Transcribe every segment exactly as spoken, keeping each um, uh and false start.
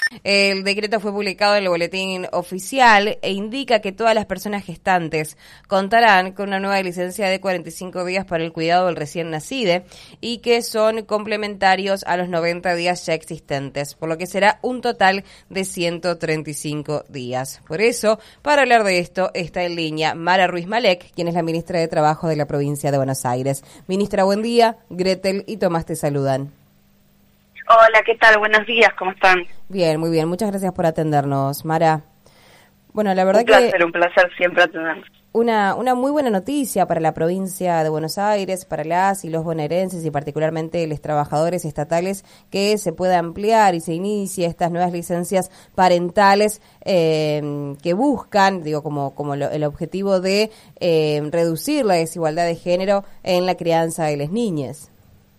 El decreto fue publicado en el boletín oficial e indica que todas las personas gestantes contarán con una nueva licencia de cuarenta y cinco días para el cuidado del recién nacido y que son complementarios a los noventa días ya existentes, por lo que será un total de ciento treinta y cinco días. Por eso, para hablar de esto, está en línea Mara Ruiz Malek, quien es la ministra de Trabajo de la provincia de Buenos Aires. Ministra, buen día. Gretel y Tomás te saludan. Hola, ¿qué tal? Buenos días, ¿cómo están? Bien, muy bien. Muchas gracias por atendernos, Mara. Bueno, la verdad un placer, que... Un placer siempre atendernos. Una, una muy buena noticia para la provincia de Buenos Aires, para las y los bonaerenses y particularmente los trabajadores estatales, que se pueda ampliar y se inicie estas nuevas licencias parentales eh, que buscan, digo, como, como lo, el objetivo de eh, reducir la desigualdad de género en la crianza de las niñas.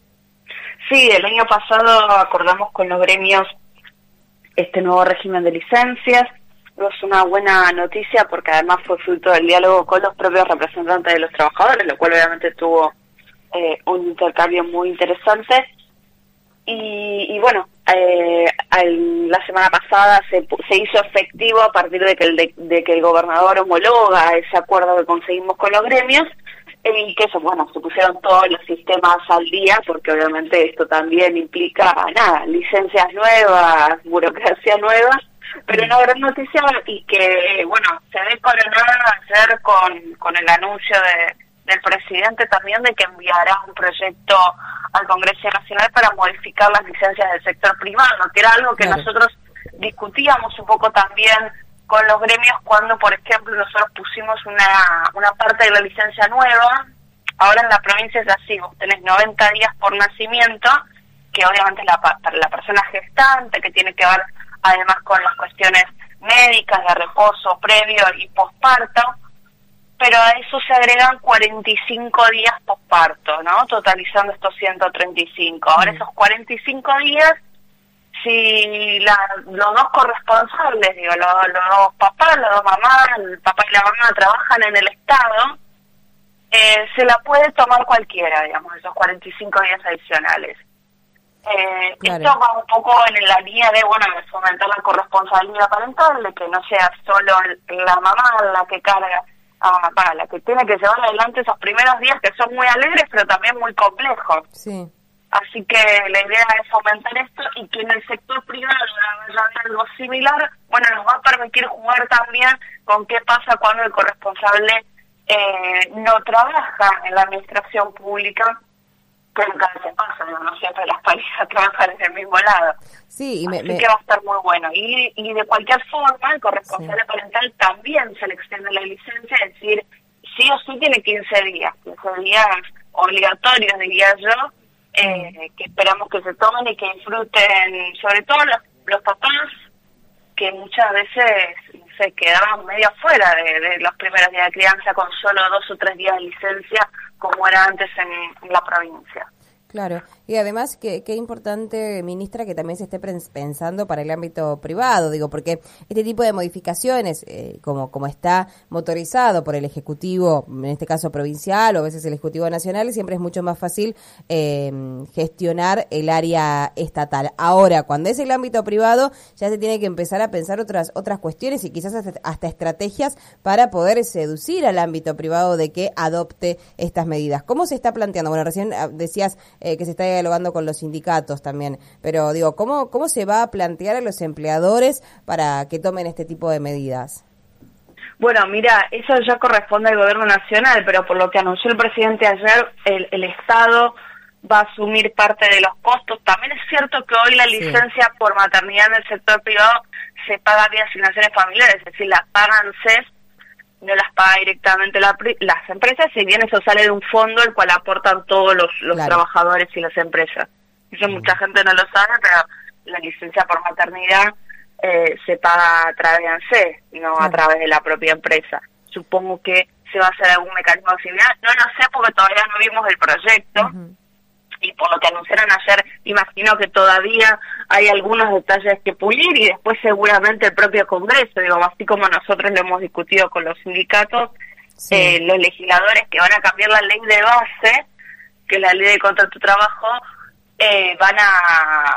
Sí, el año pasado acordamos con los gremios este nuevo régimen de licencias. Es una buena noticia porque además fue fruto del diálogo con los propios representantes de los trabajadores, lo cual obviamente tuvo eh, un intercambio muy interesante. Y, y bueno, eh, al, la semana pasada se, se hizo efectivo a partir de que, el de, de que el gobernador homologa ese acuerdo que conseguimos con los gremios, y que eso, bueno, se pusieron todos los sistemas al día, porque obviamente esto también implica, nada, licencias nuevas, burocracia nueva, pero una gran noticia y que, bueno, se ve coronada ayer con, con el anuncio de, del presidente también de que enviará un proyecto al Congreso Nacional para modificar las licencias del sector privado, que era algo que claro. nosotros discutíamos un poco también con los gremios cuando, por ejemplo, nosotros pusimos una una parte de la licencia nueva. Ahora en la provincia es así, vos tenés noventa días por nacimiento, que obviamente es la, para la persona gestante, que tiene que ver además con las cuestiones médicas, de reposo previo y posparto, pero a eso se agregan cuarenta y cinco días posparto, ¿no? Totalizando estos ciento treinta y cinco. Ahora esos cuarenta y cinco días, si la, los dos corresponsables, digo, los, los dos papás, los dos mamás, el papá y la mamá trabajan en el Estado, eh, se la puede tomar cualquiera, digamos, esos cuarenta y cinco días adicionales. Eh, claro. Esto va un poco en la línea de, bueno, de fomentar la corresponsabilidad parental, de que no sea solo la mamá la que carga, ah, para la que tiene que llevar adelante esos primeros días que son muy alegres, pero también muy complejos. Sí. Así que la idea es fomentar esto y que en el sector privado haya algo similar, bueno, nos va a permitir jugar también con qué pasa cuando el corresponsable eh, no trabaja en la administración pública, que nunca se pasa, no, no siempre las parejas trabajan en el mismo lado. Sí, y me, Así me... que va a estar muy bueno. Y, y de cualquier forma, el corresponsable sí. parental también se le extiende la licencia, es decir, sí o sí tiene quince días, quince días obligatorios, diría yo, Eh, que esperamos que se tomen y que disfruten, sobre todo los, los papás, que muchas veces se quedaban medio fuera de, de los primeros días de crianza con solo dos o tres días de licencia, como era antes en, en la provincia. Claro, y además que qué importante, ministra, que también se esté pensando para el ámbito privado, digo, porque este tipo de modificaciones, eh, como como está motorizado por el Ejecutivo, en este caso provincial o a veces el Ejecutivo Nacional, siempre es mucho más fácil eh, gestionar el área estatal. Ahora, cuando es el ámbito privado, ya se tiene que empezar a pensar otras otras cuestiones y quizás hasta, hasta estrategias para poder seducir al ámbito privado de que adopte estas medidas. ¿Cómo se está planteando? Bueno, recién decías Eh, que se está dialogando con los sindicatos también, pero digo, ¿cómo cómo se va a plantear a los empleadores para que tomen este tipo de medidas? Bueno, mira, eso ya corresponde al gobierno nacional, pero por lo que anunció el presidente ayer, el, el Estado va a asumir parte de los costos. También es cierto que hoy la licencia sí. por maternidad en el sector privado se paga vía asignaciones familiares, es decir, la pagan C E S, no las paga directamente la, las empresas, si bien eso sale de un fondo el cual aportan todos los, los claro. trabajadores y las empresas. Eso mm. mucha gente no lo sabe, pero la licencia por maternidad eh, se paga a través de ANSES, no claro. a través de la propia empresa. Supongo que se va a hacer algún mecanismo similar, no lo sé porque todavía no vimos el proyecto, uh-huh. y por lo que anunciaron ayer, imagino que todavía hay algunos detalles que pulir y después seguramente el propio Congreso, digo, así como nosotros lo hemos discutido con los sindicatos, sí. eh, los legisladores que van a cambiar la ley de base, que es la ley de contrato de trabajo, eh, van a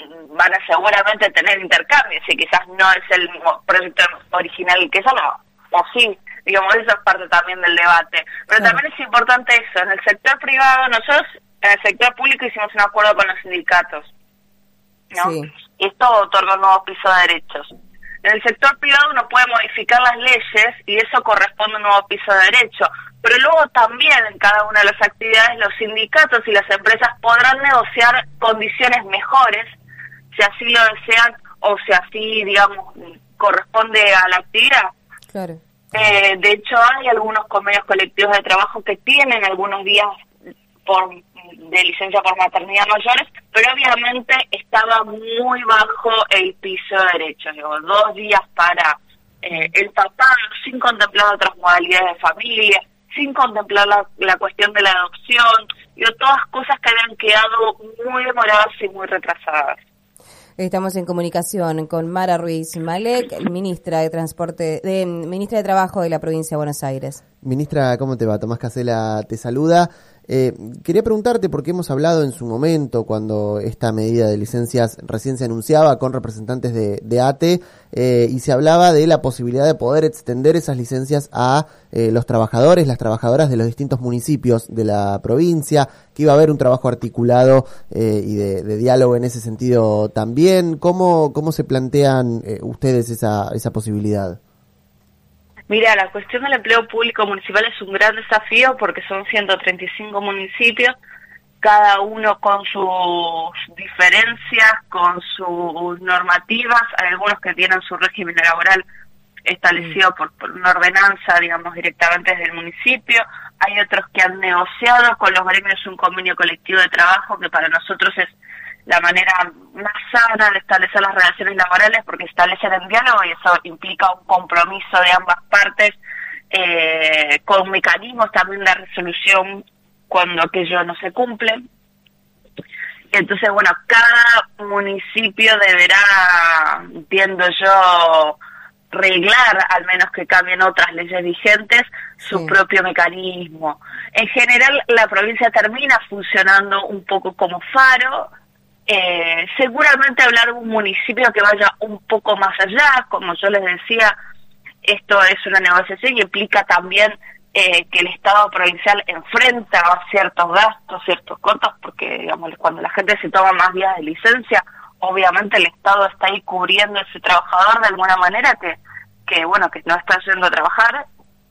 van a seguramente tener intercambios y quizás no es el proyecto original que salga, o sí, digamos, eso es parte también del debate. Pero sí. También es importante eso, en el sector privado, nosotros en el sector público hicimos un acuerdo con los sindicatos, ¿no? Sí. Y esto otorga un nuevo piso de derechos. En el sector privado uno puede modificar las leyes y eso corresponde a un nuevo piso de derecho. Pero luego también en cada una de las actividades los sindicatos y las empresas podrán negociar condiciones mejores, si así lo desean o si así, digamos, corresponde a la actividad. Claro. Eh, de hecho, hay algunos convenios colectivos de trabajo que tienen algunos días por de licencia por maternidad mayores, pero obviamente estaba muy bajo el piso de derechos, digo, dos días para eh, el papá, sin contemplar otras modalidades de familia, sin contemplar la, la cuestión de la adopción, digo, todas cosas que habían quedado muy demoradas y muy retrasadas. Estamos en comunicación con Mara Ruiz Malek, ministra de Transporte, de ministra de Trabajo de la provincia de Buenos Aires. Ministra, ¿cómo te va? Tomás Casela te saluda. Eh, quería preguntarte, porque hemos hablado en su momento, cuando esta medida de licencias recién se anunciaba con representantes de, de A T E, eh, y se hablaba de la posibilidad de poder extender esas licencias a eh, los trabajadores, las trabajadoras de los distintos municipios de la provincia, que iba a haber un trabajo articulado eh, y de, de diálogo en ese sentido también. ¿Cómo, cómo se plantean eh, ustedes esa, esa posibilidad? Mira, la cuestión del empleo público municipal es un gran desafío porque son ciento treinta y cinco municipios, cada uno con sus diferencias, con sus normativas, hay algunos que tienen su régimen laboral establecido por, por una ordenanza, digamos, directamente desde el municipio, hay otros que han negociado con los gremios un convenio colectivo de trabajo que para nosotros es la manera más sana de establecer las relaciones laborales porque establecen el diálogo y eso implica un compromiso de ambas partes eh, con mecanismos también de resolución cuando aquello no se cumple. Entonces, bueno, cada municipio deberá, entiendo yo, reglar, al menos que cambien otras leyes vigentes, su sí. propio mecanismo. En general, la provincia termina funcionando un poco como faro. Eh, seguramente hablar de un municipio que vaya un poco más allá, como yo les decía, esto es una negociación y implica también eh, que el Estado provincial enfrenta ciertos gastos, ciertos costos, porque digamos cuando la gente se toma más días de licencia, obviamente el Estado está ahí cubriendo a ese trabajador de alguna manera que, que bueno, que no está yendo a trabajar,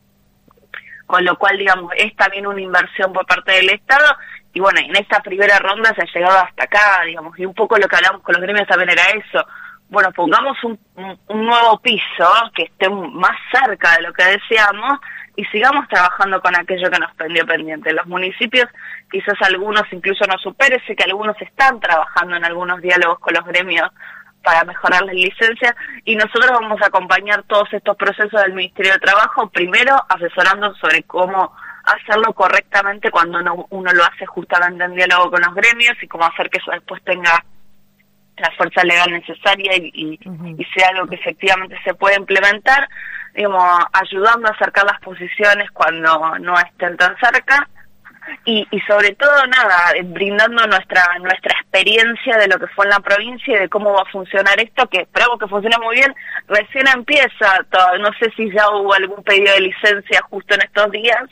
con lo cual digamos es también una inversión por parte del Estado. Y bueno, en esta primera ronda se ha llegado hasta acá, digamos, y un poco lo que hablamos con los gremios también era eso. Bueno, pongamos un, un, un nuevo piso que esté más cerca de lo que deseamos y sigamos trabajando con aquello que nos pendió pendiente. Los municipios, quizás algunos incluso nos superen, sé que algunos están trabajando en algunos diálogos con los gremios para mejorar las licencias y nosotros vamos a acompañar todos estos procesos del Ministerio de Trabajo, primero asesorando sobre cómo hacerlo correctamente cuando uno, uno lo hace justamente en diálogo con los gremios y cómo hacer que eso después tenga la fuerza legal necesaria y, y, uh-huh. y sea algo que efectivamente se puede implementar, digamos, ayudando a acercar las posiciones cuando no estén tan cerca y, y sobre todo, nada, brindando nuestra nuestra experiencia de lo que fue en la provincia y de cómo va a funcionar esto, que esperamos que funcione muy bien, recién empieza, todo, no sé si ya hubo algún pedido de licencia justo en estos días,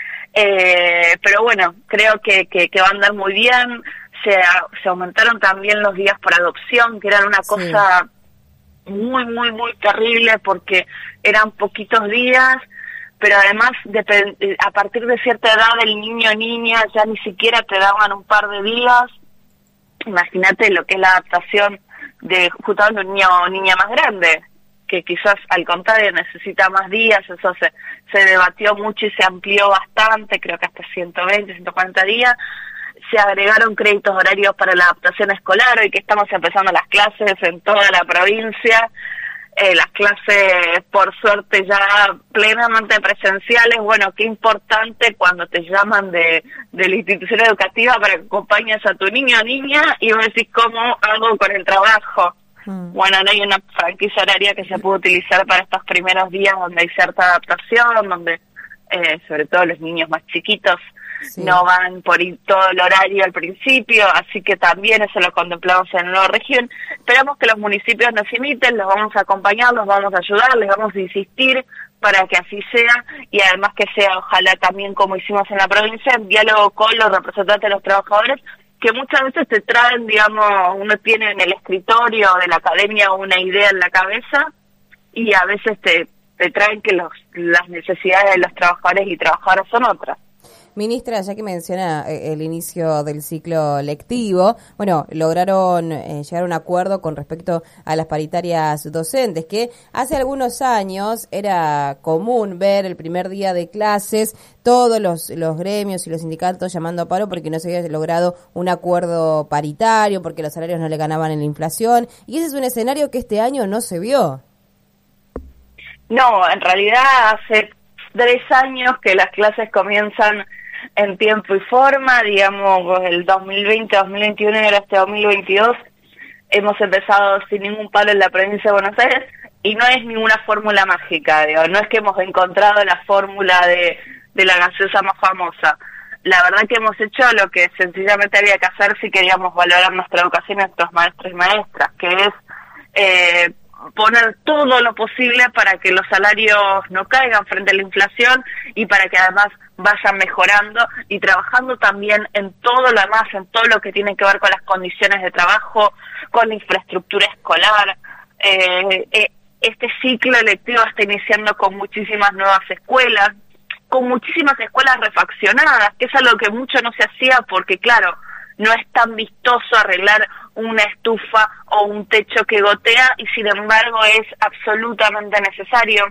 Eh, pero bueno, creo que, que, que va a andar muy bien. Se, se aumentaron también los días por adopción, que eran una cosa sí. muy, muy, muy terrible porque eran poquitos días, pero además de, a partir de cierta edad el niño o niña ya ni siquiera te daban un par de días. Imagínate lo que es la adaptación de justamente un niño o niña más grande, que quizás al contrario necesita más días, eso se, se debatió mucho y se amplió bastante, creo que hasta ciento veinte, ciento cuarenta días, se agregaron créditos horarios para la adaptación escolar, hoy que estamos empezando las clases en toda la provincia, eh, las clases por suerte ya plenamente presenciales, bueno, qué importante cuando te llaman de, de la institución educativa para que acompañes a tu niño o niña y vos decís cómo hago con el trabajo. Bueno, no hay una franquicia horaria que se puede utilizar para estos primeros días donde hay cierta adaptación, donde eh, sobre todo los niños más chiquitos sí. no van por ir todo el horario al principio, así que también eso lo contemplamos en la nueva región. Esperamos que los municipios nos imiten, los vamos a acompañar, los vamos a ayudar, les vamos a insistir para que así sea, y además que sea, ojalá también como hicimos en la provincia, en diálogo con los representantes de los trabajadores, que muchas veces te traen, digamos, uno tiene en el escritorio de la academia una idea en la cabeza, y a veces te, te traen que los, las necesidades de los trabajadores y trabajadoras son otras. Ministra, ya que menciona el inicio del ciclo lectivo, bueno, lograron eh, llegar a un acuerdo con respecto a las paritarias docentes, que hace algunos años era común ver el primer día de clases todos los, los gremios y los sindicatos llamando a paro porque no se había logrado un acuerdo paritario, porque los salarios no le ganaban en la inflación, y ese es un escenario que este año no se vio. No, en realidad hace tres años que las clases comienzan en tiempo y forma, digamos, el dos mil veinte, dos mil veintiuno y ahora este dos mil veintidós hemos empezado sin ningún paro en la provincia de Buenos Aires, y no es ninguna fórmula mágica, digo, no es que hemos encontrado la fórmula de, de la gaseosa más famosa. La verdad que hemos hecho lo que sencillamente había que hacer si queríamos valorar nuestra educación y nuestros maestros y maestras, que es eh, poner todo lo posible para que los salarios no caigan frente a la inflación y para que además vayan mejorando, y trabajando también en todo lo demás, en todo lo que tiene que ver con las condiciones de trabajo, con la infraestructura escolar. Eh, eh, este ciclo electivo está iniciando con muchísimas nuevas escuelas, con muchísimas escuelas refaccionadas, que es algo que mucho no se hacía porque, claro, no es tan vistoso arreglar una estufa o un techo que gotea, y sin embargo es absolutamente necesario.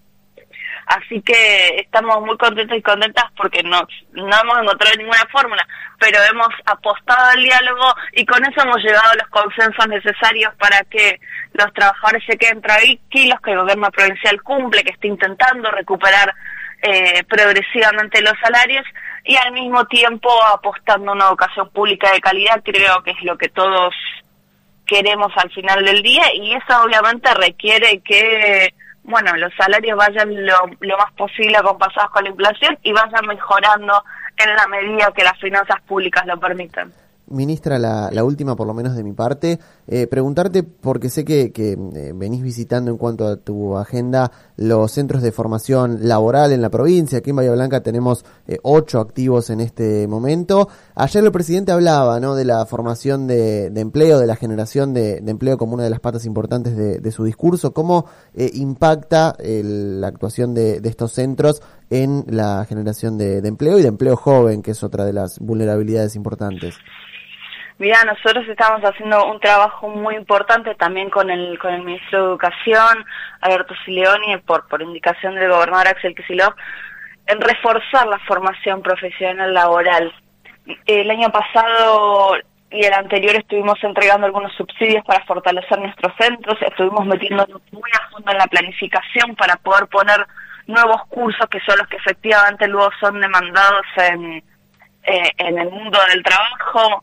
Así que estamos muy contentos y contentas porque no, no hemos encontrado ninguna fórmula, pero hemos apostado al diálogo y con eso hemos llegado a los consensos necesarios para que los trabajadores se queden tranquilos, que el gobierno provincial cumple, que está intentando recuperar eh, progresivamente los salarios, y al mismo tiempo apostando a una educación pública de calidad. Creo que es lo que todos queremos al final del día, y eso obviamente requiere que, bueno, los salarios vayan lo, lo más posible acompasados con la inflación y vayan mejorando en la medida que las finanzas públicas lo permitan. Ministra, la, la última por lo menos de mi parte, eh, preguntarte, porque sé que, que eh, venís visitando en cuanto a tu agenda los centros de formación laboral en la provincia. Aquí en Bahía Blanca tenemos eh, ocho activos en este momento. Ayer el presidente hablaba, ¿no?, de la formación de, de empleo, de la generación de, de empleo como una de las patas importantes de, de su discurso. ¿Cómo eh, impacta el, la actuación de, de estos centros en la generación de, de empleo y de empleo joven, que es otra de las vulnerabilidades importantes? Mira, nosotros estamos haciendo un trabajo muy importante también con el con el ministro de Educación, Alberto Sileoni, por por indicación del gobernador Axel Kicillof, en reforzar la formación profesional laboral. El año pasado y el anterior estuvimos entregando algunos subsidios para fortalecer nuestros centros, estuvimos metiéndonos muy a fondo en la planificación para poder poner nuevos cursos que son los que efectivamente luego son demandados en, eh, en el mundo del trabajo,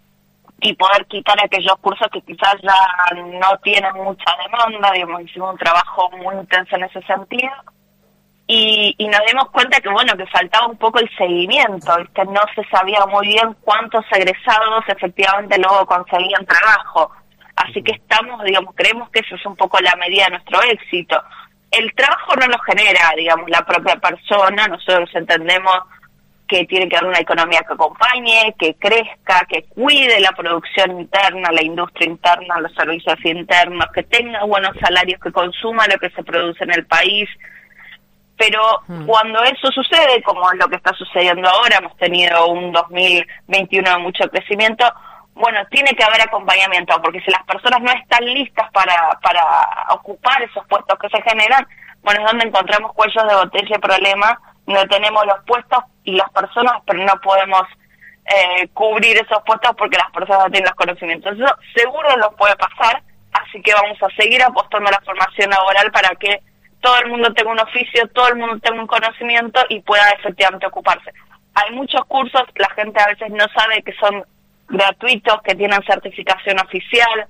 y poder quitar aquellos cursos que quizás ya no tienen mucha demanda. Digamos, hicimos un trabajo muy intenso en ese sentido, y, y nos dimos cuenta que, bueno, que faltaba un poco el seguimiento, que no se sabía muy bien cuántos egresados efectivamente luego conseguían trabajo. Así que estamos, digamos, creemos que eso es un poco la medida de nuestro éxito. El trabajo no lo genera, digamos, la propia persona. Nosotros entendemos que tiene que haber una economía que acompañe, que crezca, que cuide la producción interna, la industria interna, los servicios internos, que tenga buenos salarios, que consuma lo que se produce en el país. Pero hmm. cuando eso sucede, como es lo que está sucediendo ahora, hemos tenido un dos mil veintiuno de mucho crecimiento, bueno, tiene que haber acompañamiento, porque si las personas no están listas para, para ocupar esos puestos que se generan, bueno, es donde encontramos cuellos de botella y problemas. No tenemos los puestos y las personas, pero no podemos eh, cubrir esos puestos porque las personas no tienen los conocimientos. Eso seguro nos puede pasar, así que vamos a seguir apostando a la formación laboral para que todo el mundo tenga un oficio, todo el mundo tenga un conocimiento y pueda efectivamente ocuparse. Hay muchos cursos, la gente a veces no sabe que son gratuitos, que tienen certificación oficial,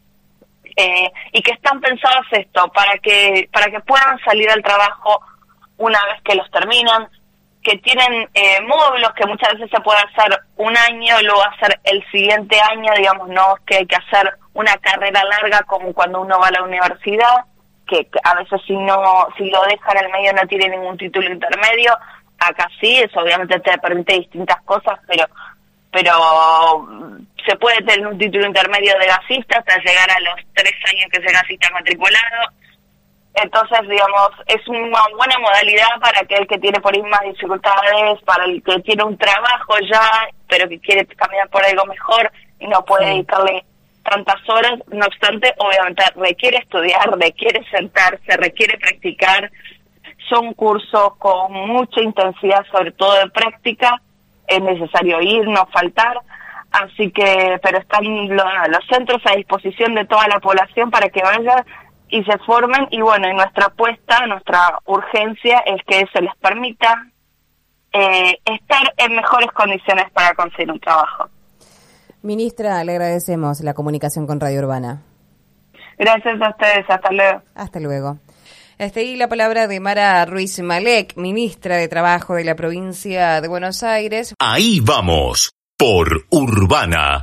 eh, y que están pensados esto, para que, para que puedan salir al trabajo una vez que los terminan. que tienen eh, módulos que muchas veces se puede hacer un año, luego hacer el siguiente año, digamos, no es que hay que hacer una carrera larga como cuando uno va a la universidad, que a veces si no, si lo deja en el medio no tiene ningún título intermedio. Acá sí, eso obviamente te permite distintas cosas, pero pero se puede tener un título intermedio de gasista hasta llegar a los tres años que ese gasista matriculado. Entonces, digamos, es una buena modalidad para aquel que tiene por ahí más dificultades, para el que tiene un trabajo ya, pero que quiere caminar por algo mejor y no puede dedicarle tantas horas. No obstante, obviamente requiere estudiar, requiere sentarse, requiere practicar. Son cursos con mucha intensidad, sobre todo de práctica. Es necesario ir, no faltar. Así que, pero están los, los centros a disposición de toda la población para que vayan y se formen. Y bueno, y nuestra apuesta, nuestra urgencia es que se les permita eh, estar en mejores condiciones para conseguir un trabajo. Ministra, le agradecemos la comunicación con Radio Urbana. Gracias a ustedes, hasta luego. Hasta luego. Hasta ahí la palabra de Mara Ruiz Malek, ministra de Trabajo de la provincia de Buenos Aires. Ahí vamos, por Urbana.